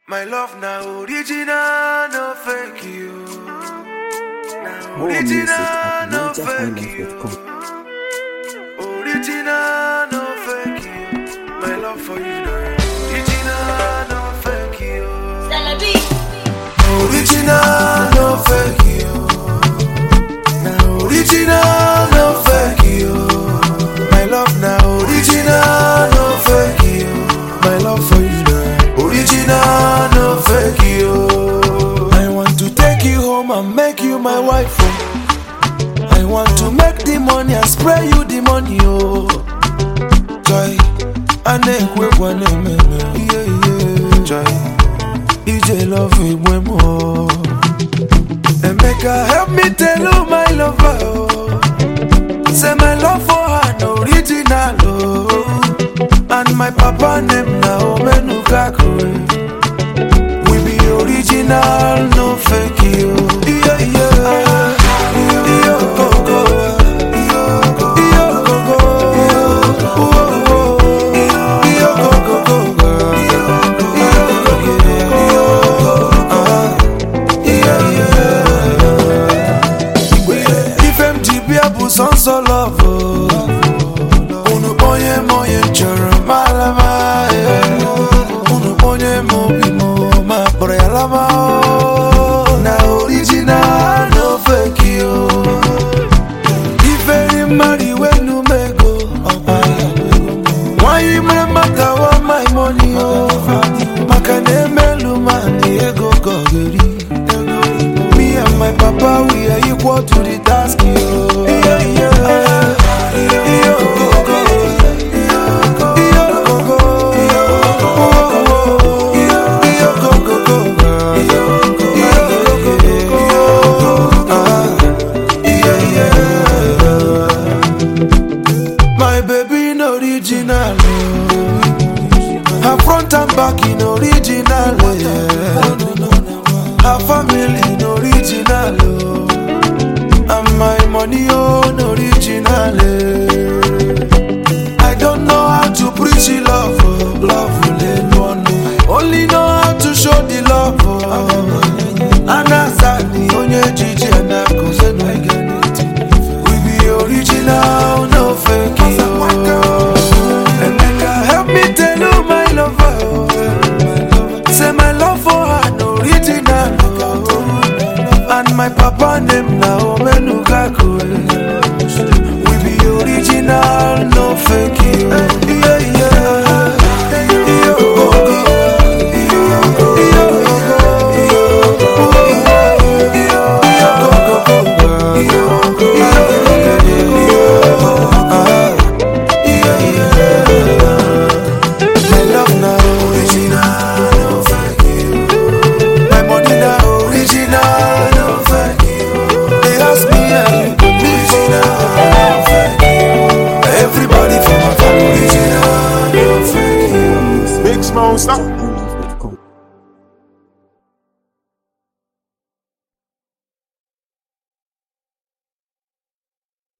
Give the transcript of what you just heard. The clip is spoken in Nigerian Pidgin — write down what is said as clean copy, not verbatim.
My love now original, no fake you. Now More music original, at no fake you. Original, no fake you. My love for you now. Original, no fake you. Original, no fake you. Now original, no fake you. My love now original, no fake you. My love for you now. Original, no fake you. I want to take you home and make you my wife. Oh. I want to make the money and spray you the money. Oh, joy, I make one yeah. Joy, EJ love me way more. And make her help me tell you my lover. Oh. Say my love for her no original. Oh. And my papa name now Menukakure. We be original, no fake you. Yeah, yeah. Yo, go, go. Yo, go, go. Yo, go, go. If MGB abu son so love. Unu boye moye choro. Malama, unu ponye mobi mo ma porelama. Na original, no fake you. If any marry when you make go, why you matter what my money oh? Makane melu mani ego gogeri. Me and my papa we are equal to the task yo. Yeah, yeah. My baby in original, her front and back in original, her family in original, and my money on original. I don't know how to preach the love, love alone. Only know how to show the love. Anasani onye jiji anakoze no igeniti. We be original, no fake you. And make her help me tell you my lover. Say my love for her no original. And my papa name now Menukakure. We be original, no fake you. Yeah, yeah. Yo, go, go. Stop.